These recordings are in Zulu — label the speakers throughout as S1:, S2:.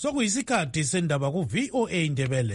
S1: sokuyisikhathi sendaba ku-VOA Indebele.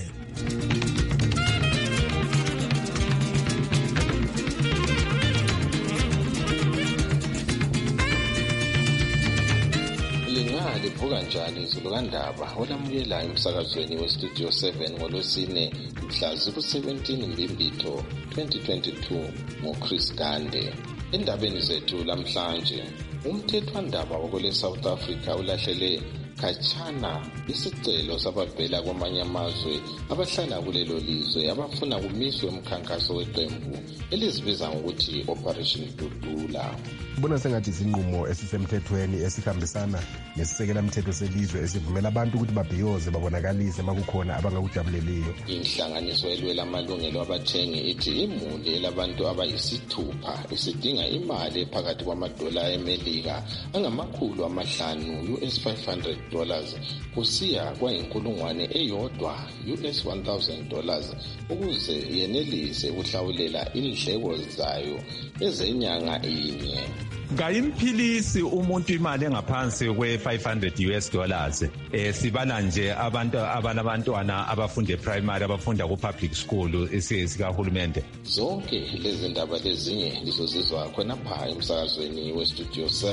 S2: Livuka njani izulu kandaba olamukela emsakazweni westudio 7 ngolwesine mhla ziku-17 Mbimbitho 2022 ngoChris Gande. Endabeni zethu lamhlanje, umthethwandaba wakule South Africa ulahlele khatshana isicelo sabavela kwamanye amazwe abahlala kulelo lizwe abafuna kumiswe umkhankaso weqembu elizibiza ngokuthi Operation Dudula.
S3: Kubona sengathi isinqumo esisemthethweni esihambisana nesisekela mthetho selizwe esivumela abantu ukuthi babhiyoze babonakalise makukhona abangakujabuleliyo.
S2: Inhlanganiso elwela amalungelo abathengi ithi imuli elabantu abayisithupha isidinga imali phakathi kwamadola eMelika angama500 $500 kusiya kwayinkulungwane eyodwa $1,000 ukuze yenelise ukuhlawulela indleko zayo ezenyanga inye.
S4: Ngayimphilisi umuntu imali engaphansi kwe$500 sibala nje abantu abanabantwana abafunda primary abafunda ku public school esikahulumende.
S2: Zonke lezi ndaba lezinye lizozizwa khonapha emsakazweni westudio 7.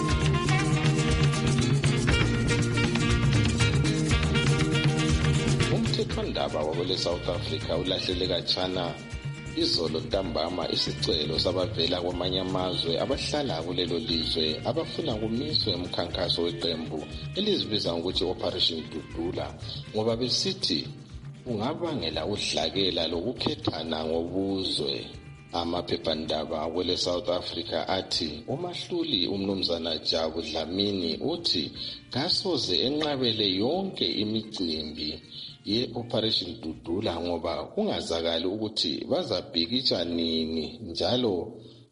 S2: Umthethwandaba wakule South Africa ulahlele khatshana izolo ntambama isicelo sabavela kwamanye amazwe abahlala kulelo lizwe abafuna kumiswe umkhankaso weqembu elizibiza ngokuthi Operation Dudula ngoba besithi ungabangela udlakela lokukhethana ngobuzwe. Amaphephandaba kwele South Africa athi umahluli umnumzana Jabu Dlamini uthi kasoze enqabele yonke imicimbi ye-Operation Dudula ngoba kungazakali ukuthi bazabhikitsha nini njalo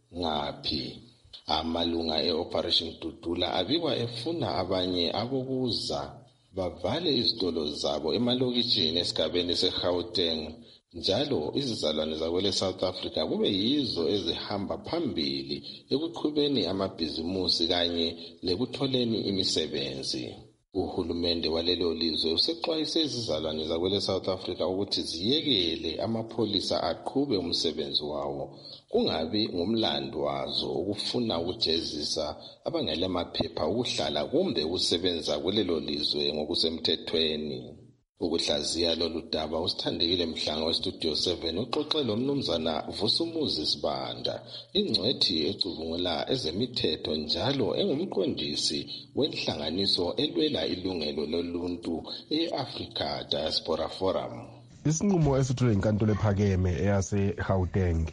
S2: ngaphi. Amalunga e-Operation Dudula abikwa efuna abanye abokuza bavale izitolo zabo emalokitshini esigabeni seGauteng njalo izizalwane zakwele South Africa kube yizo ezihamba phambili ekuqhubeni amabhizimusi kanye lekutholeni imisebenzi. Uhulumende walelo lizwe usexwayise izizalwane zakwele South Africa ukuthi ziyekele amapholisa aqhube umsebenzi wawo kungabi ngumlando wazo ukufuna ukujezisa abangela amaphepha ukuhlala kumbe ukusebenza kulelo lizwe ngokusemthethweni. Ukuhlaziya lolu daba usithandekile Mhlanga westudio 7 uxoxe lo mnumzana Vusumuzi Sibanda, ingcwethi ecubungula ezemithetho njalo engumqondisi wenhlanganiso elwela ilungelo loluntu e-Africa Diaspora Forum.
S3: Isinqumo esithule inkantolo ephakeme eyase Gauteng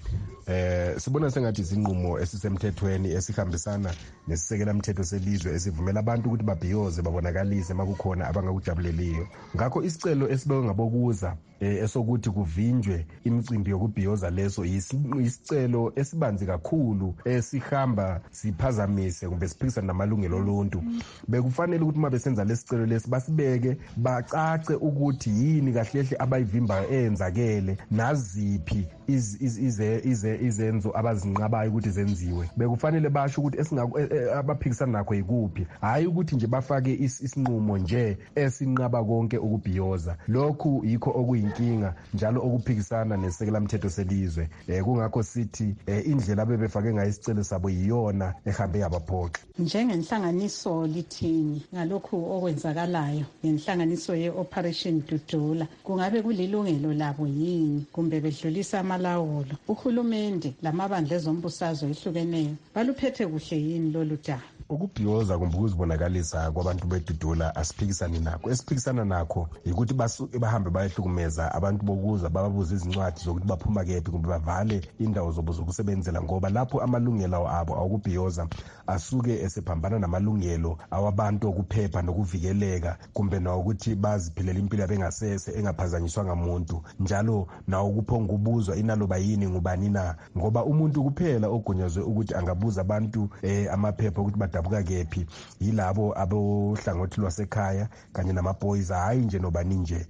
S3: sibona sengathi isinqumo esisemthethweni esihambisana nesisekela mthetho selizwe esivumela abantu ukuthi babhiyoze babonakalise makukhona abangakujabuleliyo. Ngakho isicelo esibekwe ngabokuza esokuthi kuvinjwe imicimbi yokubhiyoza leso isicelo esibanzi kakhulu esihamba siphazamise kumbe siphikisana namalungelo oluntu. Bekufanele ukuthi uma besenza lesicelo lesi basibeke bacace ukuthi yini kahlehle abayivimbayo eyenzakele naziphi izenzo abazinqabayo ukuthi zenziwe. Bekufanele basho ukuthi abaphikisana nakho yikuphi, hayi ukuthi nje bafake isinqumo nje esinqaba konke ukubhiyoza. Lokhu yikho okuyinkinga njalo okuphikisana nesekela mthetho selizwe. Kungakho sithi indlela bebefake ngayo isicelo sabo yiyona ehambe yabaphoxa.
S5: Njengenhlanganiso lithini ngalokhu okwenzakalayo ngenhlanganiso ye-Operation Dudula? Kungabe kulilungelo labo yini kumbe bedlulisa amalawulo? Uhulumende lamabandla ezombusazwe ehlukeneyo baluphethe kuhle yini lolu daba?
S3: Ukubhiyoza kumbe ukuzibonakalisa kwabantu bedudula asiphikisani nakho. Esiphikisana nakho yikuthi bahambe bayehlukumeza abantu bokuza bababuze izincwadi zokuthi baphuma kephi kumbe bavale indawo zobo zokusebenzela ngoba lapho amalungelo abo awukubhiyoza asuke esephambana namalungelo awabantu okuphepha nokuvikeleka kumbe nawukuthi baziphilela impilo bengasese engaphazanyiswa ngamuntu njalo nawukuphonga ubuzwa inaloba yini ngubani na ngoba umuntu kuphela ogunyazwe ukuthi angabuza abantu amaphepha ukuthi badabuka kephi yilabo abohlangothi lwasekhaya kanye namaboys hayi nje nobani nje.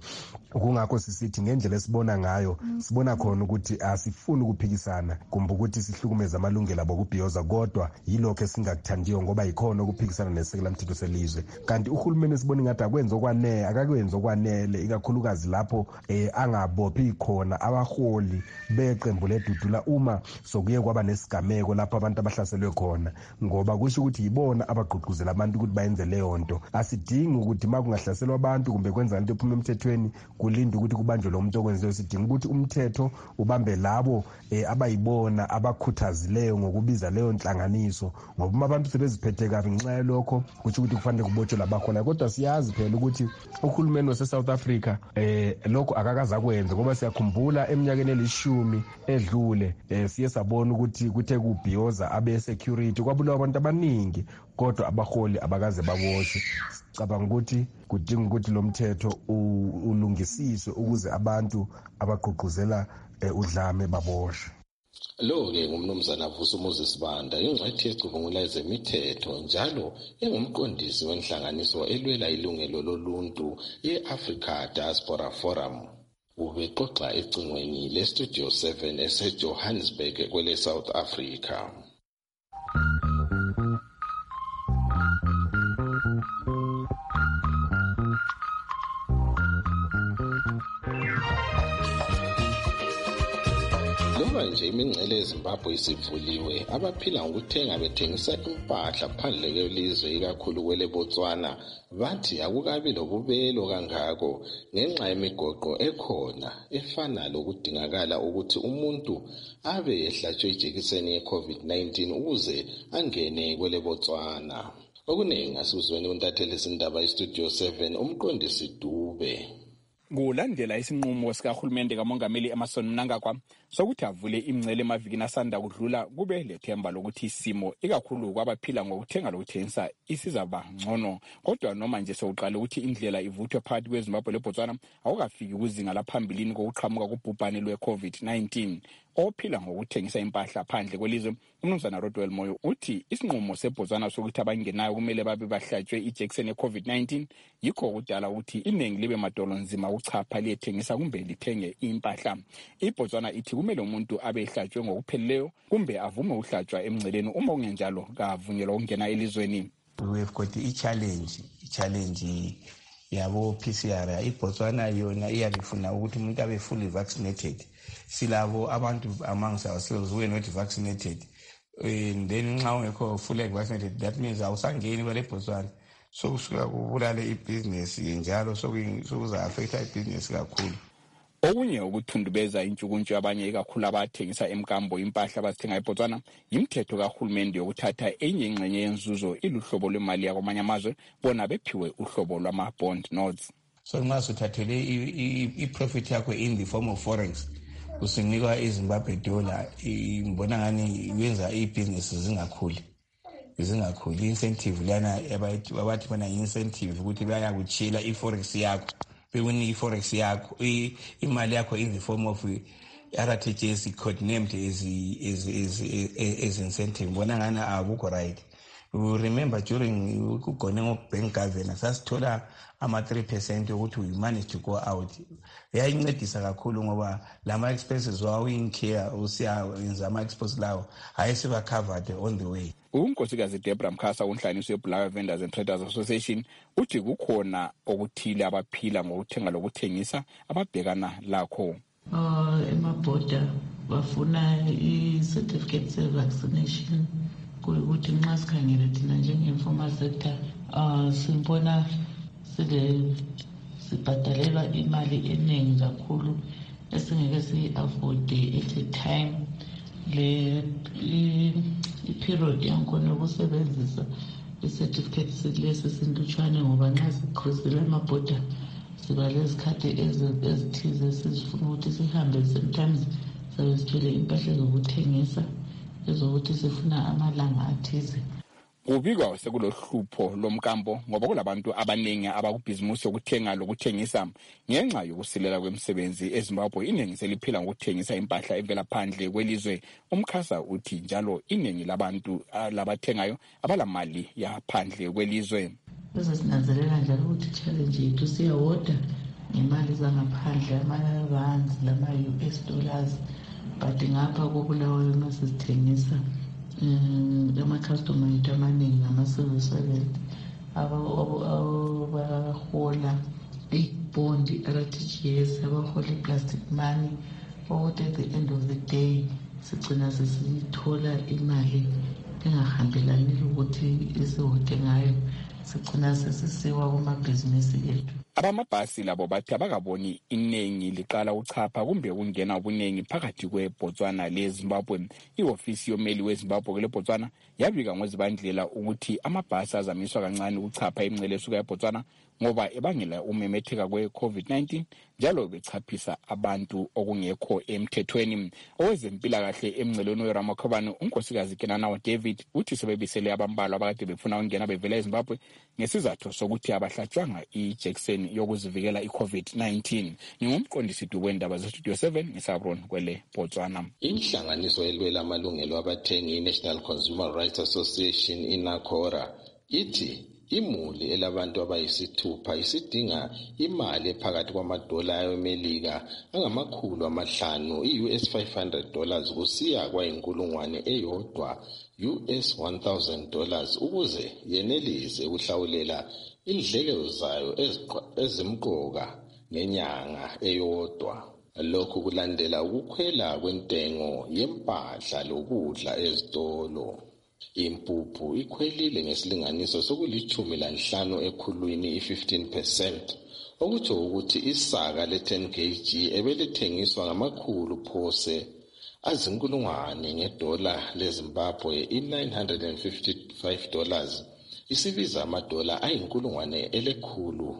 S3: kungakho sisithi ngendlela esibona ngayo sibona khona ukuthi asifuni ukuphikisana kumbe ukuthi sihlukumeze amalungelo abo okubhiyoza, kodwa yilokho esingakuthandiyo ngoba yikhona ukuphikisana nesekela mthetho selizwe. Kanti uhulumeni sibona ngathi akakwenzi okwanele ikakhulukazi lapho angabophi khona abaholi beqembu ledudula uma sokuye kwaba nesigameko lapho abantu abahlaselwe khona, ngoba kusho ukuthi yibona abagqugquzela abantu ukuthi bayenze leyo nto. Asidingi ukuthi ma kungahlaselwa abantu kumbe kwenza into ephuma emthethweni kulinda ukuthi kubanjwe lo muntu okwenzileyo. Sidinga ukuthi umthetho ubambe labo abayibona abakhuthazileyo ngokubiza leyo nhlanganiso, ngoba uma abantu sebeziphethe kabi ngenxa yalokho kusho ukuthi kufanele kubotshwe labakhona. Kodwa siyazi phela ukuthi uhulumeni wase-South Africa lokho akakaza kwenza, ngoba siyakhumbula eminyakeni elishumi edlule siye sabona ukuthi kuthe kubhiyoza abe-security kwabulawa abantu abaningi, kodwa abaholi abakaze baboshwe. Cabanga ukuthi kudinga ukuthi lo mthetho ulungisiswe ukuze abantu abagqugquzela udlame baboshwe.
S2: Lo-ke ngumnumzana Vusi Moses Banda, ingcwethi yecubungula ezemithetho njalo engumqondisi wenhlanganiso elwela ilungelo loluntu ye-Africa Diaspora Forum. Ubexoxa ecingweni le-Studio 7 eseJohannesburg kwele South Africa. Loba nje imingcele eZimbabwe isivuliwe, abaphila ngokuthenga bethengisa impahla phandle kwelizwe ikakhulu kwele Botswana bathi akukabi lobubelo kangako ngenxa yemigoqo ekhona efana lokudingakala ukuthi umuntu abe ehlatshwe ijekiseni ye-COVID-19 ukuze angene kwele Botswana. Okuningi asuzweni untatheli izindaba iStudio 7 umqondisi Dube.
S6: Kulandela isinqumo sikahulumende kamongameli Emmerson Mnangagwa sokuthi avule imingcele emavikini asanda kudlula, kube lethemba lokuthi isimo ikakhulu kwabaphila ngokuthenga lokuthengisa isizaba ngcono. Kodwa noma nje sokuqala ukuthi indlela ivuthwe phakathi kweZimbabwe leBotswana awukafiki kuzinga laphambilini kokuqhamuka kubhubhane lwe-COVID-19. Ophila ngokuthengisa impahla phandle kwelizwe uMnumzana Rodwell Moyo uthi isinqumo seBotswana sokuthi abangenayo kumele babe bahlatshwe ijekiseni ye-COVID-19 yikho kudala ukuthi iningi libe madolo nzima uchapha liyethengisa kumbe lithenge impahla. IBotswana ithi kumele umuntu abe ehlatshwe ngokupheleleyo kumbe avume uhlatshwa emngceleni, uma kungenjalo kavunyelwa ukungena elizweni.
S7: We have got challenge yabo PCR. IBotswana yona iyabifuna ukuthi umuntu abe fully vaccinated. Silabo abantu amongst ourselves who are not vaccinated, and then nxa ungekho fully vaccinated, that means awusangeni kwele Botswana. So kusuka kubulale ibusiness njalo sokuza affect ibusiness kakhulu.
S6: Okunye ukuthundubeza intshukuntshu abanye ikakhulu abathengisa emkambo impahla abazithenga eBotswana yimthetho kahulumende yokuthatha enye ingxenye yenzuzo iluhlobo lwemali yakwamanye amazwe bona bephiwe uhlobo lwama-bond notes.
S7: So nxa suthathele i-profit yakho in the form of forex usinikwa iZimbabwe dollar, ngibona ngani yenza i-business zingakhuli. I-incentive lana abathi bana incentive ukuthi bayakutshila i-forex yakho, bewini i-forex yakho, imali yakho in the form of RTGS codenamed as incentive. Ngibona ngani akukho right. We remember during ukugone ngokbank governance sasithola ama-3% ukuthi we managed to go out. Yayincedisa kakhulu ngoba lama expenses wawuyincare usiyayenza ama-expenses lawo ayesiba covered on the way.
S6: uNkosikazi Deborah Mkhasa unhlaniso yeBulawayo Vendors and Traders Association uthi kukhona okuthile abaphila ngokuthenga lokuthengisa ababhekana lakho.
S8: Emabhoda bafuna i-certificate se-vaccination kuyukuthi nxa sikhangele thina njenge-informal sector simbona sibhadalelwa imali eningi kakhulu esingeke siyi-afforde at a time. I-period yankhona ukusebenzisa i-certificate silesi sintutshwane ngoba nxa sikhosela amabhoda siba lezikhathi ezithize sizifuna ukuthi sihambe, sometimes sabe sithwele impahla zokuthengisa ezokuthi sifuna amalanga athize.
S6: Kubikwa sekulohlupho lomkambo ngoba kulabantu abaningi abakubhizimusi yokuthenga lokuthengisa ngenxa yokusilela kwemisebenzi eZimbabwe. Iningi seliphila ngokuthengisa impahla evela phandle kwelizwe. Umkhasa uthi njalo iningi labantu labathengayo abalamali yaphandle kwelizwe.
S8: Bese sinanzelela njalo ukuthi challenge yethu siyawoda ngemali zangaphandle ama-rands lama-US dollars, but ngapha kobulawayo masizithengisa ama-customer ethu amaningi ama-civil servant abahola i-bond aka-TGS, abahola i-plastic money, ukuthi at the end of the day sigcina sesithola imali engahambelani ukuthi isihote ngayo, sigcina sesisiwa kumabhizinisi ethu.
S6: Abamabhasi labo bathi abakaboni iningi liqala uchapha kumbe kungena ubuningi phakathi kweBotswana leZimbabwe. Iofisi yomeli weZimbabwe kule Botswana yabika ngozibandlela ukuthi amabhasi azamiswa kancane ukuchapha imingcele esuka eBotswana ngoba ebangela umemetheka kwe-COVID-19 njalo bechaphisa abantu okungekho emthethweni. Owezempilakahle emngcelweni weRamakhobanı, unkosikazi Kenanawa David, uthi sebebisele abambalwa abakade befuna ukungena bevela eZimbabwe ngesizathu sokuthi abahlatshwanga ijekiseni yokuzivikela i-COVID-19. Ngingumqondisi wendaba zeStudio 7 ngeSabron kwele Botswana.
S2: Inhlanganiso elwela amalungelo abathengi i-National Consumer Rights Association INACORA ithi imuli elabantu abayisithupha isidinga imali ephakathi kwamadola ayomelika angama500 i-US $500 kusiya kwayinkulungwane eyodwa US $1,000 ukuze yenelise ukuhlawulela indleko zayo ezimqoka ngenyanga eyodwa. Lokhu kulandela ukukhwela kwentengo yempahla lokudla ezitolo. Impuphu ikhwelile ngesilinganiso soku15 ekhulwini i-15%, okutsho ukuthi isaka le-10 kg ebelithengiswa ngamakhulu phose azinkulungwane ngedola leZimbabwe i-$955 isibiza amadola ayinkulungwane elekhulu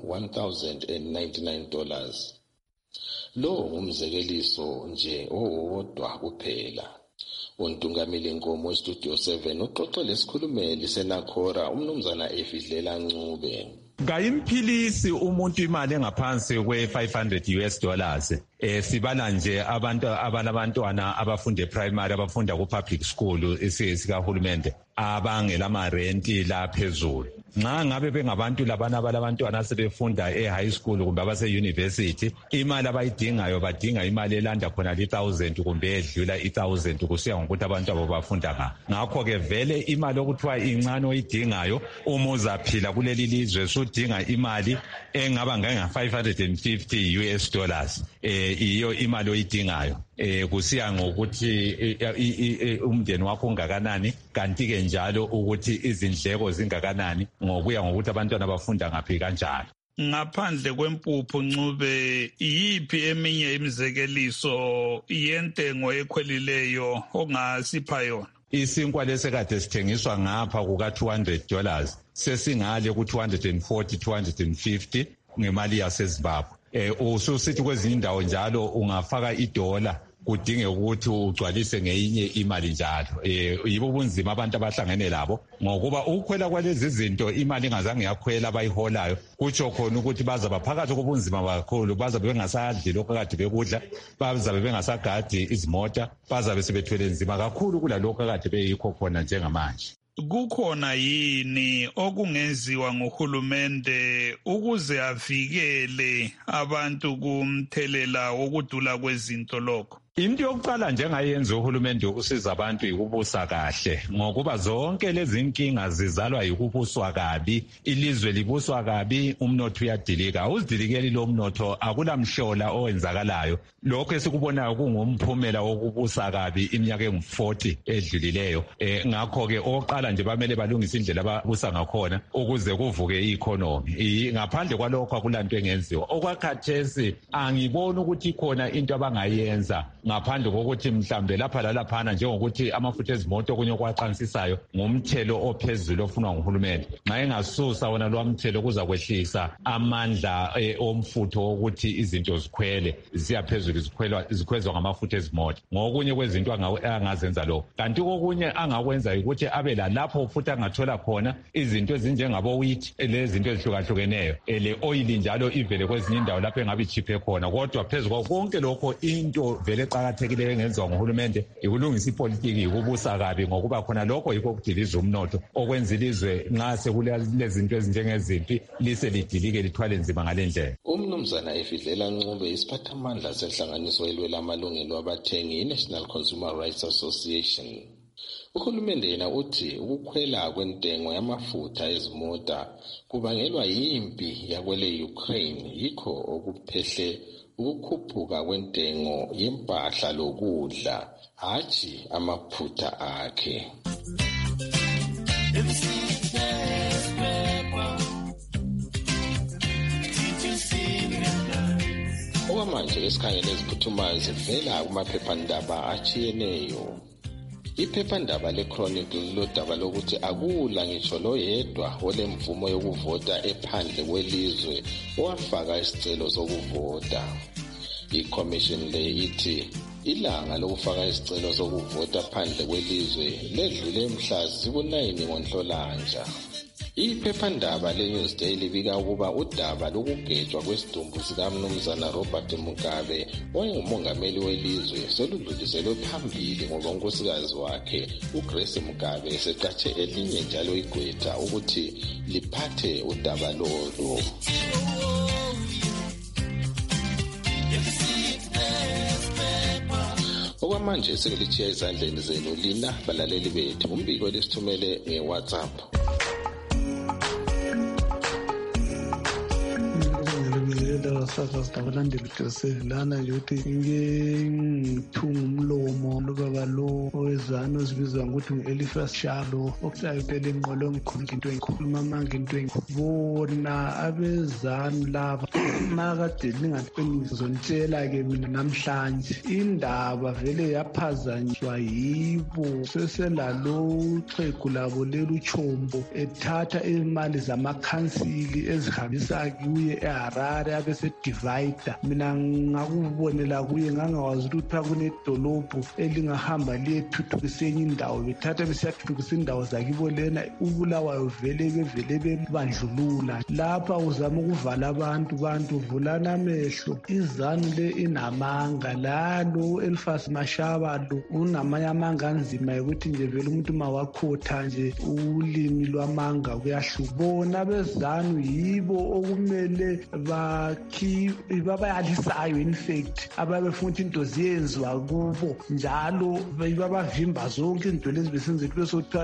S2: $1,099. Lo ngumzekeliso nje owodwa kuphela. Untungameli Nkomo weStudio 7 uxoxe lesikhulumeli seNACORA umnumzana Efidlela Ncube.
S4: Kayimphilisi umuntu imali engaphansi kwe$500. Sibala nje abantu abanabantwana abafunda eprimary abafunda ku-public school esikahulumende abangelama-renti laphezulu. Nxa ngabe bengabantu labana abalabantwana asebefunda e-high school kumbe abase-university, imali abayidingayo badinga imali elanda khona li-1,000 kumbe edlula i-1,000 kusiya ngokuthi abantu abo bafunda nga. Ngakho-ke vele imali okuthiwa incane oyidingayo uma uzaphila kuleli lizwe sudinga imali engaba nganga-$550 US. Iyo imali oyidingayo. Kusiya ngokuthi umndeni wakho ungakanani, kanti-ke njalo ukuthi izindleko zingakanani ngokuya ngokuthi abantwana bafunda ngaphi kanjalo.
S9: Ngaphandle kwempuphu Ncube, iyiphi eminye imizekeliso yentengo ekhwelileyo ongasipha yona?
S4: Isinkwa lesekade sithengiswa ngapha kuka-$200 sesingale ku-$240-250 ngemali yaseZimbabwe. Ususithi kwezinye indawo njalo ungafaka $1 kudinge ukuthi ugcwalise ngeyinye imali njalo. Yibo ubunzima abantu abahlangene labo ngokuba ukukhwela kwalezi zinto imali ingazange yakhwela abayiholayo kutsho khona ukuthi bazaba phakathi kobunzima kakhulu, bazabe bengasadli lokho kade bekudla, bazabe bengasagadi izimota, bazabe sebethwele nzima kakhulu kulalokho kade beyikho khona njengamanje.
S9: Kukhona yini okungenziwa nguhulumende ukuze avikele abantu kumthelela wokudula kwezinto lokho?
S4: Into yokuqala njengayenza uhulumende ukusiza abantu yikubusa kahle, ngokuba zonke lezi inkinga zizalwa yikubuswa kabi. Ilizwe libuswa kabi, umnotho uyadilika. Uzidilikeli lo mnotho akulamhlola owenzakalayo. Lokho esikubonayo kungumphumela wokubusa kabi iminyaka engu-40 edlulileyo. Ngakho-ke oqala nje bamele balungise indlela ababusa ngakhona ukuze kuvuke i-economy. Ngaphandle kwalokho akulanto engenziwa. Okwakhathesi angiboni ukuthi khona into abangayenza ngaphandle kokuthi mhlambe lapha lalaphana njengokuthi amafutha ezimoto okunye okwaqansisayo ngumthelo ophezulu ofunwa nguhulumende. Nxa engasusa wona lo mthelo kuza kwehlisa amandla omfutho wokuthi izinto zikhwele ziya phezulu zikhwezwa ngamafutha ezimoto. Ngokunye kwezinto angazenza lokho. Kanti kokunye angakwenza ukuthi abe lalapho futhi angathola khona izinto ezinjengabo wheat lezinto ezihlukahlukeneyo. Le oil njalo ivele kwezinye indawo lapho engabe ichiphe khona. Kodwa phezulu konke lokho into vele eqakathekileyo engenziwa nguhulumende ikulungisa ipolitiki, ikubusa kabi, ngokuba khona lokho yikho okudiliza umnotho okwenza ilizwe nxa sekulezinto ezinjengezimpi lise lidilike lithwale nzima ngale ndlela.
S2: Umnumzana Efidlela Ncube isiphathamandla senhlanganiso elwela amalungelo abathengi i-National Consumer Rights Association. Uhulumende yena uthi ukukhwela kwentengo yamafutha ezimota kubangelwa yimpi yakwele Ukraine, yikho okuphehle ukukhuphuka kwentengo yempahla lokudla, hatshi amaphutha akhe. Okwamanje esikhangele eziphuthumayo zivela kumaphephandaba atshiyeneyo. Iphephandaba le-Chronicle lodaba lokuthi akula ngitsho loyedwa olemvumo yokuvota ephandle kwelizwe owafaka isicelo sokuvota. I-Commission le ithi ilanga lokufaka isicelo sokuvota phandle kwelizwe ledlule mhla ziku-9 ngoNhlolanja. Iphephandaba le-Newsday libika ukuba udaba lokugejwa kwesidumbu sikaMnumzana Robert Mugabe owayengumongameli welizwe soludluliselwe phambili ngoba unkosikazi wakhe uGrace Mugabe eseqatshe elinye njalo igqwetha ukuthi liphathe udaba lolu. Okwamanje sekulitshiya ezandleni zenu lina balaleli bethu. Umbiko lesithumele ngeWhatsApp.
S10: Lana nje ukuthi ngithunga umlomo lobaba lo owezana ozibizwa ngokuthi ngu-Eliphas Shalo okusayo phela enqolo ngikhuluma into engikhuluma amanga into engibona abezana laba makade ningazonitshela-ke mina namhlanje indaba vele yaphazanyiswa yibo seselalo xhegu labo leli uChombo ethatha imali zamakhansili ezihambisa kuye eHarare abese-divider. Mina ngakubonela kuye ngangakwazi ukuthi pha kunedolobho elingahamba liyethuthukisa enye indawo bethatha besiyathuthukisa indawo zakibo lena uBulawayo vele bebandlulula lapha uzama ukuvala abantu vulana amehlo. Izanu le inamanga lalo Eliphas Mashaba lo unamanye amanga anzima ukuthi nje vele umuntu mawakhotha nje ulimi lwamanga kuyahluka. Bona bezanu yibo okumele babayalisayo in fact ababefuna into ziyenziwa kubo njalo babavimba zonke izinto lezi besenza besothiwa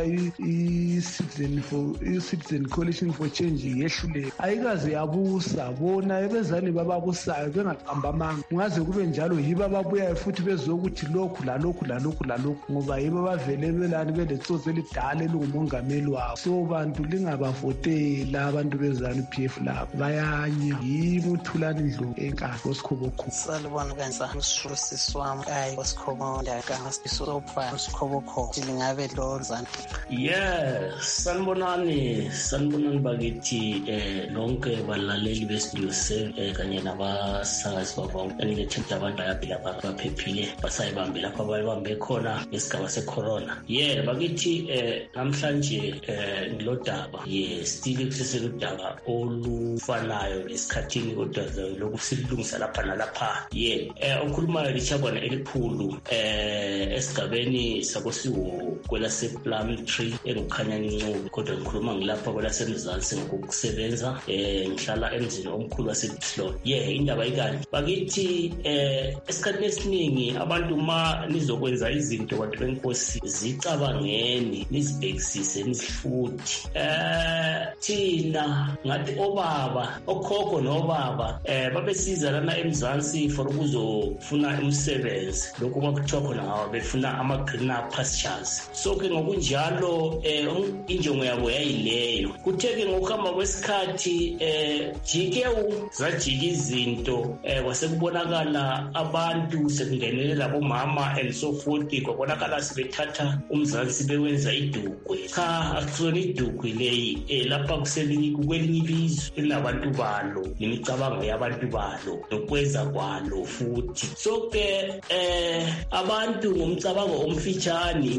S10: i-Citizen Coalition for Change yehluleka ayikaze yabusa. Bona ebezani bababusayo bengaqamba amanga ungaze kube njalo yibo ababuyayo futhi bezokuthi lokhu lalokhu ngoba yibo bavele belani beletsotsi elidala elingumongameli wabo. So bantu lingabavotela abantu bezani PF labo bayanya yibo uThulani Ndlovu enkalo Sikhobokho.
S11: Salibona kanza usisi wami hayi Sikhobokho ndakanga sisopha Sikhobokho lingabe lozana.
S12: Sanibonani bakithi lonke balaleli bestudio kanye nabasakazi babo engilethemba abantu ayaphila baphephile basayibambe lapha bayibambe khona ngesigaba secorona. Bakithi namhlanje ngilodaba still kuseseludaba olufanayo esikhathini kodwa lokusilungisa lapha nalapha. Ukhulumayo lichabana elikhulu esigabeni sakosiwo kwelasePlumtree enguKhanyani Ncube kodwa ngikhuluma ngilapha kwelasemzansi ngokusebenza ngihlala emzini omkhulu waseBuhlolo. Indaba ikanje bakithi esikhathini esiningi abantu ma nizokwenza izinto bantu benkosi zicabangeni nizibhekisise nizifuthi. Thina ngathi obaba okhokho nobaba babesiza lana emzansi for ukuzofuna umsebenzi lokhu kwakuthiwa khona ngawo befuna ama-greener pastures. So ke ngokunjalo injongo yabo yayileyo. Kuthe-ke ngokuhamba kwesikhathi jikewu zajika izinto kwasekubonakala abantu sekungenele labomama and so forth kwabonakala sebethatha umzansi bewenza idukwe. Cha akusona idukwe leyi lapha kwelinye ilizwe elinabantu balo nemicabango yabantu balo nokwenza kwalo futhi. So ke abantu ngomcabango omfitshane bathe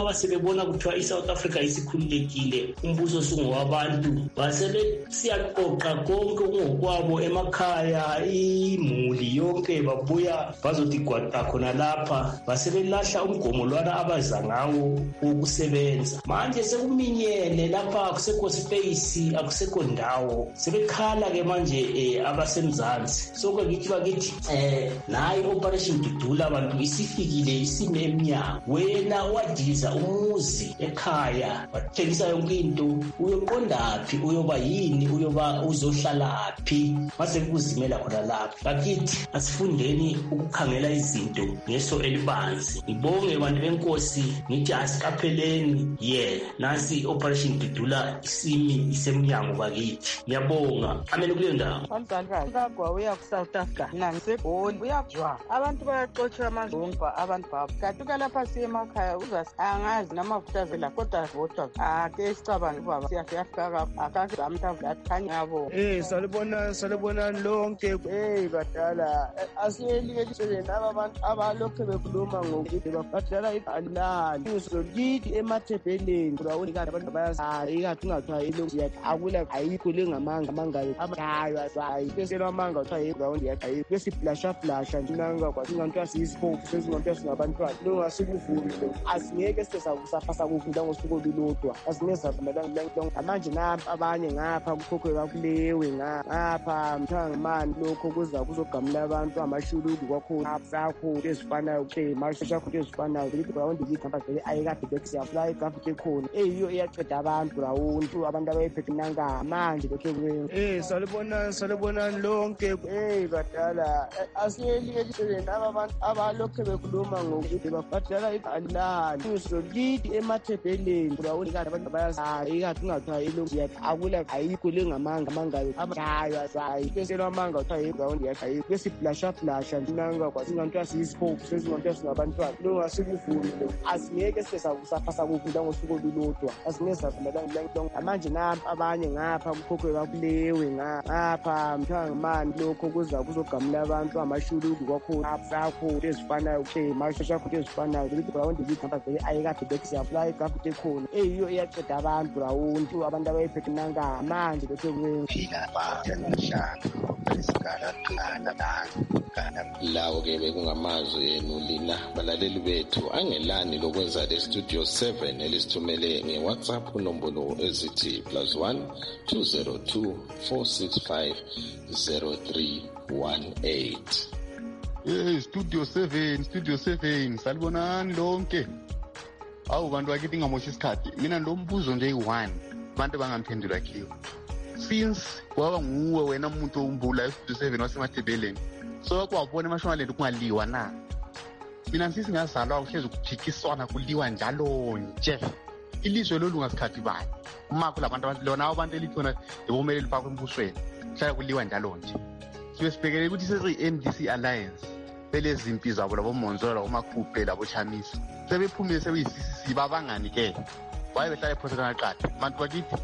S12: basebebona kuthiwa iSouth Africa isikhululekile umbuso sungowabantu basebesiyaqoqa konke kungokwabo emakhaya imuli yonke babuya bazothi gwada khona lapha basebelahla umgomo lwana abaza ngawo ukusebenza manje sekuminyene lapha akusekho space akusekho ndawo sebekhala ke manje abasemzansi sokwe ngithi bakithi nayi operation Dudula abantu isifikile isime emnyango wena wadiza umuzi ekhaya wathengisa yonke into uyoqondaphi uyoba yini uyoba uzohlalaphi mase kuzimela khona lapha bakithi asifundeni ukukhangela izinto ngeso elibanzi ngibonge abantu benkosi ngithi asiqapheleni nasi operation Dudula isimi isemnyango bakithi ngiyabonga amene kuleyo ndawo
S13: Kagwa uya ku South Africa nangisebhoni uyajwa abantu bayaxotsha amazomba abantu babo kaduka lapha siyemakhaya angazi namafutha vela kodwa vodwa ake sicabanga baba siyafika akake zamtavula khanya yabo
S10: salibona lonke badala asiyeli elisweni abantu abalokho bekhuluma ngokuthi badala ibalali ngizolidi emathebeleni kurawuni kanti abantu bayazi ikathi ungathiwa ilokhu akula ayikho lengamanga mangayo abayo asayi bese lamanga uthiwa yegrawundi yakhe bese flasha njinanga kwasinganto asiyisipofu sezinganto asingabantwana longasikuvule asingeke sesavusafasa kokudla ngosuku olulodwa asingeza kumelanga manje napha abanye ngapha kukhokhe kakulewe ngapha mthangimani lokho kuzogamula abantu amashuluku kwakhona sakho ezifanayo manje sakho ezifanayo igrawundi yihamba vele ayikade bekusiyafly igrawundi ekhona eyiyo iyaqeda abantu grawundi abantu abayiphethe nanga manje lokho salibona lonke badala asiyeli elisweni abantu abalokho bekhuluma ngokuthi badala ibalali ngizolidi emathebeleni grawundi kanti abantu bayazi ikathi ungathiwa ilokhu akula ayikho lengamanga mangayo abayo asayi bese lamanga uthiwa yegrawundi yakhe bese flasha njinanga kwasinganto asiyisipofu sezinganto asingabantwana longasikuvule asingeke sesavusafasa kokudla ngosuku olulodwa asingeza kumelanga manje napha abanye ngapha kukhokhe kakulewe ngapha mthangimani lokho kuzogamula abantu amashuluku kwakhona sakho ezifanayo manje sakho ezifanayo igrawundi yihamba vele ayikade bekusiyafly igrawundi ekhona eyiyo iyaqeda abantu grawundi abantu abayiphethe nanga manje lokho
S2: phila lawo-ke bekungamazwi enu lina balaleli bethu angelani lokwenza le studio 7 elisithumele nge-WhatsApp nombolo ezithi +1 202 465 0318.
S14: Studio 7 salibonani lonke. Awu bantu bakithi ngamoshi isikhathi mina lo mbuzo nje yi-1 abantu bangamphendula kiyo since waba nguwe wena umuntu ombula e-Studio 7 wasemathebeleni so kwabona emashonaleni kungaliwa na mina sisi ngazalwa uhlezi ukujikiswana kuliwa njalo nje ilizwe lolu ngasikhathi bani umakho labantu lona abantu elithona libomeleli phakho embusweni hlala kuliwa njalo nje sibesibhekele ukuthi sesi-MDC Alliance belezimpi zabo labo Monzolo labo Makhuphe labo Chamisa sebephumile sebeyisisi babangani ke waye behlala ephoseka ngaqatha abantu bakithi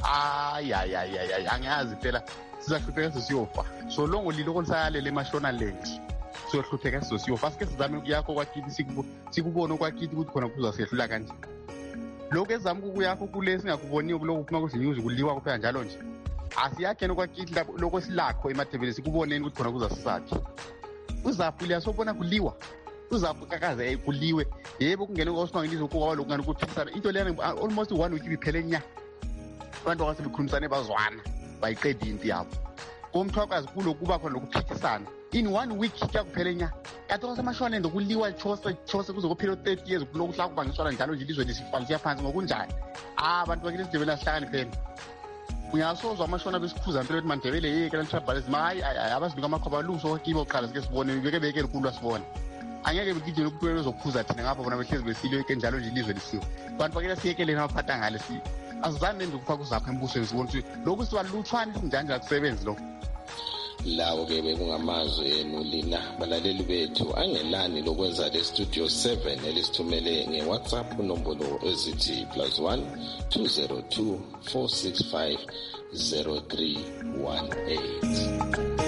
S14: angiyazi phela sizahlupheka sesiyofa so longo lilo kolisayalele emashonalenti siyohlupheka sizosiyofa sike sizame kuyakho kwakithi sikubone okwakithi ukuthi khona kuzasehlula kanje lokho ezami kukuyakho kule singakuboniyo kuloko kuphuma kuzinews kuliwa kuphela njalo nje asiyakhena okwakithi lokho silakho emathebeleni sikuboneni ukuthi khona kuzasisaphi uzafulia sobona kuliwa uzafukakaze kuliwe yebo kungene osibangilizo kuwa lokho ngani kuphikisana into lena almost 1 week iphele nya abantu abasebekhulumisane bazwana bayiqeda into yabo komthwakazi kulo kuba khona lokuphikisana in 1 week kuyakuphele nya kathi kwasemashonaleni kuliwa chose kuzokuphela 30 years kulokuhla kubangiswana njalo nje ilizwe lisifalisiya phansi ngokunjani abantu bakithi sidebela sihlakani phela uyasozwa amashona besikhuza impela ukuthi mandebele yeke lantrabhales mayi abazinika amakhoba lungiso kwakibo oqala sike sibone beke likhulu asibone angeke begijele ukuphulela uzokhuza thina ngapha bona behlezi besilo ke njalo nje ilizwe lisiwe abantu bakela siyekeleni abaphatha ngale asizani nje ukufaka uzapha embusweni sibone ukuthi lokhu sibalutshwana sinjani akusebenzi lokho
S2: lawo-ke bekungamazwi enu lina balaleli bethu angelani lokwenza le studio 7 elisithumele nge-WhatsApp nombolo ezithi +1 202 465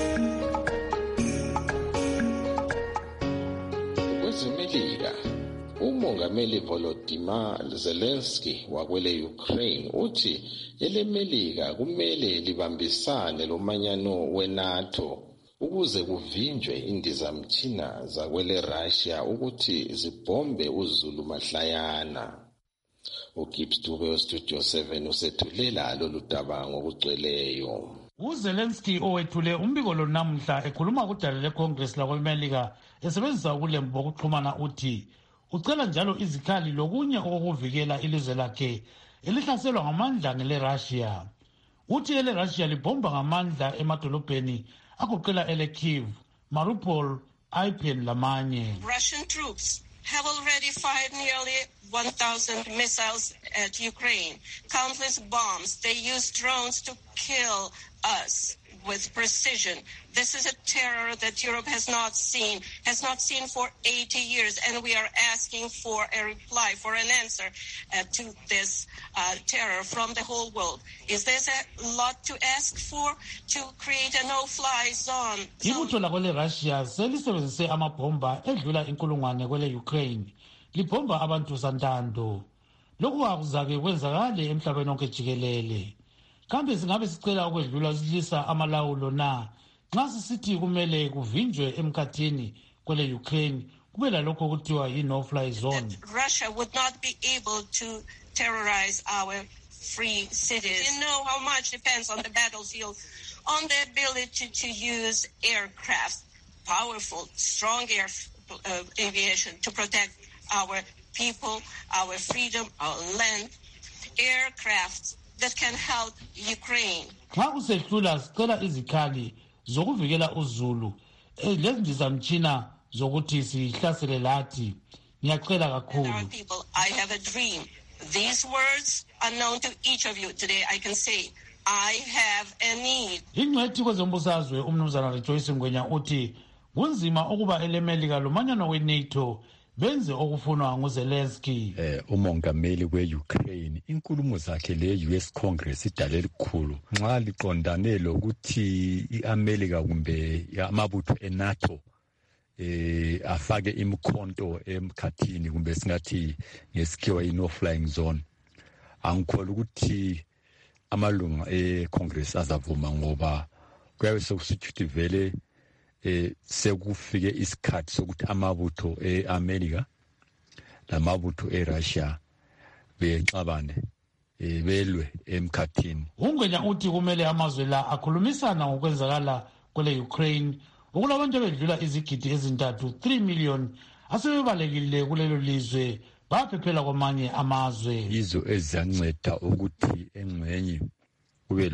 S2: 0318. Kwezemelika umongameli Volodymyr Zelensky wakwele Ukraine uthi elemelika kumele libambisane lomanyano weNATO ukuze kuvinjwe indizamthina zakwele Russia ukuthi zibhombe uZulu mahlayana. uGibbs Dube Studio 7 usethulela lolu daba ngokugcweleyo.
S1: uZelensky owethule umbiko lo namuhla ekhuluma kudala leCongress lakweMelika esebenzisa ubulembu bokuxhumana uthi ucela njalo izikhali lokunye okuvikela ilizwe lakhe elihlaselwa ngamandla ngeleRussia. Uthi eleRussia libhomba ngamandla emadolobheni agoqela eleKyiv, Mariupol, Irpin lamanye.
S15: Russian troops have already fired nearly 1,000 missiles at Ukraine, countless bombs. They use drones to kill us with precision. This is a terror that Europe has not seen for 80 years, and we are asking for a reply, for an answer to this terror from the whole world. Is this a lot to ask for, to create a no-fly zone?
S1: Ibutho lakwele Russia selisebenzise amabhomba edlula inkulungwane kwele Ukraine, libhomba abantu santando. Lokhu akuzake kwenzakale emhlabeni wonke jikelele. Kambe singabe sicela ukwedlula silisa amalawulo na nxa sisithi kumele kuvinjwe emkhathini kwele Ukraine kube lalokho kuthiwa yi-no-fly zone.
S15: Russia would not be able to terrorize our free cities. You know how much depends on the battlefield, on the ability to use aircraft, powerful, strong air aviation to protect our people, our freedom, our land, aircraft that can help Ukraine.
S1: Xa usehlula sicela izikhali zokuvikela uZulu lezindizamtshina zokuthi sihlasele lathi. Ngiyacela kakhulu.
S15: I have a dream. These words are known to each of you today. I can say I have a need.
S1: Ingcwethi kwezombusazwe umnumzana Rejoice Ngwenya uthi kunzima ukuba elemelika lomanyano weNATO benze okufunwa nguZelensky.
S16: Umongameli we-Ukraine inkulumo zakhe le-US Congress idale elikhulu nxa liqondane lokuthi i-Amerika kumbe amabutho eNATO afake imkhonto emkhathini kumbe singathi ngesikhiwa i-no-flying zone. Angikholwa ukuthi amalunga e-Congress azavuma ngoba kuyabe sekusithi vele sekufike isikhathi sokuthi amabutho e-Amerika lamabutho e-Russia bexabane belwe emkhathini.
S1: Ungwenya uthi kumele amazwe la akhulumisana ngokwenzakala kwele Ukraine ukulabantu abedlula izigidi ezintathu 3 million asebebalekile kulelo lizwe baphephela kwamanye amazwe.
S16: Izo eziyanceda ukuthi engxenye kube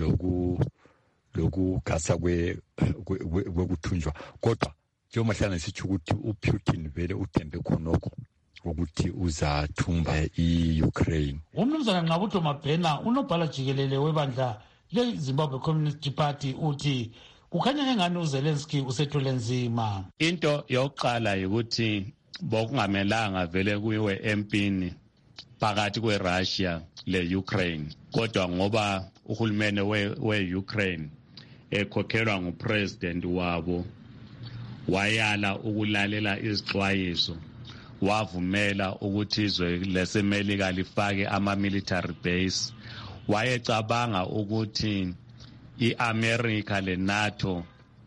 S16: lokukhasa kwekuthunjwa kodwa njengoba sitsho ukuthi uPutin vele uthembe khonokho ukuthi uzathumba i-Ukraine.
S1: Umnumzana Nqabutho Mabhena unobhala jikelele webandla le-Zimbabwe Communist Party uthi kukhanya engani uZelensky usethule nzima.
S17: Into yokuqala ukuthi bokungamelanga vele kuyiwe empini phakathi kweRussia le-Ukraine kodwa ngoba uhulumene we-Ukraine ekhokhelwa ngupresident wabo wayala ukulalela izixwayiso wavumela ukuthi izwe lesemelika lifake ama-military base. Wayecabanga ukuthi i-America le-NATO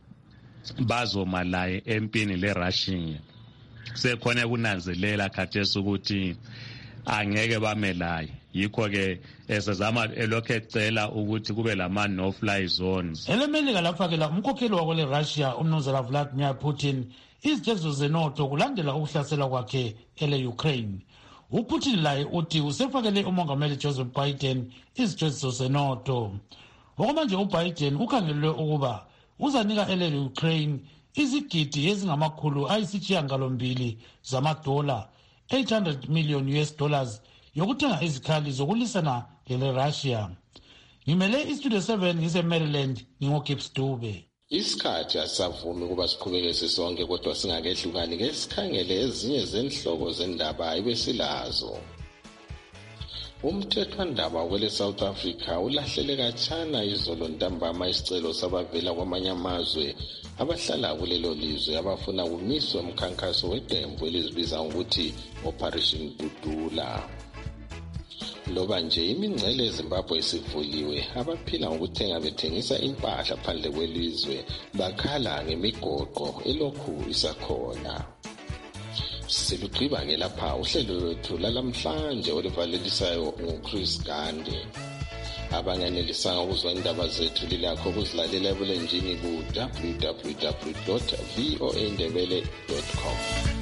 S17: bazoma laye empini le-Russia. Sekhona kunanzelela khathesi ukuthi angeke bamelaye. Yikho-ke esezama elokhu ecela ukuthi kube lama no-fly zones.
S1: Elemelika lafakela umkhokheli wakwele Russia umnumzana Vladimir Putin izijezo zeNATO kulandela ukuhlasela kwakhe ele-Ukraine. uPutin laye uthi usefakele umongameli Joseph Biden izijezo zeNATO. Okwamanje uBiden ukhangelelwe ukuba uzanika ele-Ukraine izigidi ezingamakhulu ayisishiyagalombili zamadola, $800 million yokuthenga izikhali zokulisana lele-Russia. Ngimele iStudio 7 ngise-Maryland ngingoGibbs Dube.
S2: Isikhathi asavumi ukuba siqhubeke sisonke kodwa singakehlukani ke sikhangele ezinye zenhloko zendaba ebesilazo. Umthethwandaba wele South Africa ulahlele katshana izolo ntambama isicelo sabavela kwamanye amazwe abahlala kulelo lizwe abafuna kumiswa umkhankaso wedembu elizibiza ngokuthi Operation Dudula. Loba nje imingcele eZimbabwe isivuliwe, abaphila ngokuthenga bethengisa impahla phandle kwelizwe bakhala ngemigoqo elokhu isakhona. Silugqiba-ke lapha uhlelo lwethu lalamhlanje oluvalelisayo nguChris Gande. Abanganelisanga ukuzwa indaba zethu lilakho ukuzilalela ebulenjini ku www.voandebele.com.